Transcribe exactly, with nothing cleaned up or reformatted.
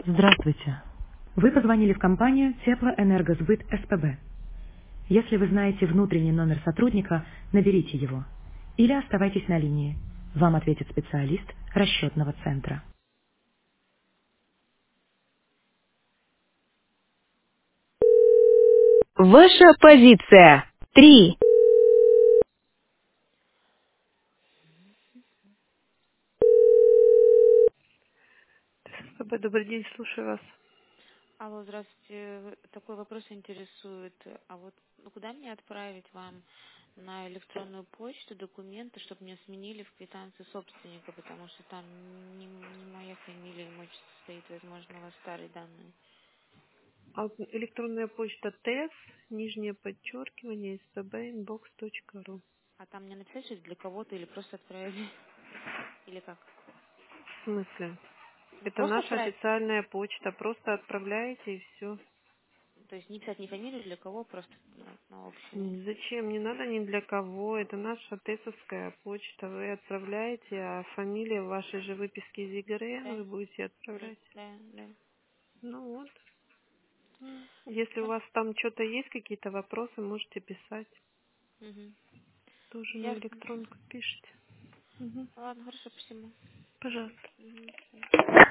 Здравствуйте. Вы позвонили в компанию Теплоэнергосбыт СПБ. Если вы знаете внутренний номер сотрудника, наберите его. Или оставайтесь на линии. Вам ответит специалист расчетного центра. Ваша позиция. Три. СПБ, добрый день, слушаю вас. Алло, здравствуйте. Такой вопрос интересует. А вот ну, куда мне отправить вам на электронную почту документы, чтобы мне сменили в квитанции собственника, потому что там не, не моя фамилия, имущество стоит, возможно, у вас старые данные. А электронная почта ТЭС, нижнее подчеркивание, spbinbox.ru. А там мне написать, что это для кого-то или просто отправить? Или как? В смысле? Ну, Это просто наша отправить. официальная почта. Просто отправляете и все. То есть не писать не фамилию, для кого, просто ну, на общую. Зачем? Не надо ни для кого. Это наша тесовская почта. Вы отправляете, а фамилия в вашей же выписке из ЕГРН Да, вы будете да, отправлять. да, да. Ну вот. М. Если у Ха, вас там что-то есть, какие-то вопросы, можете писать. угу. Тоже на Ясно. электронку пишите. Мгм. Ладно, хорошо, спасибо. Пожалуйста. Угу.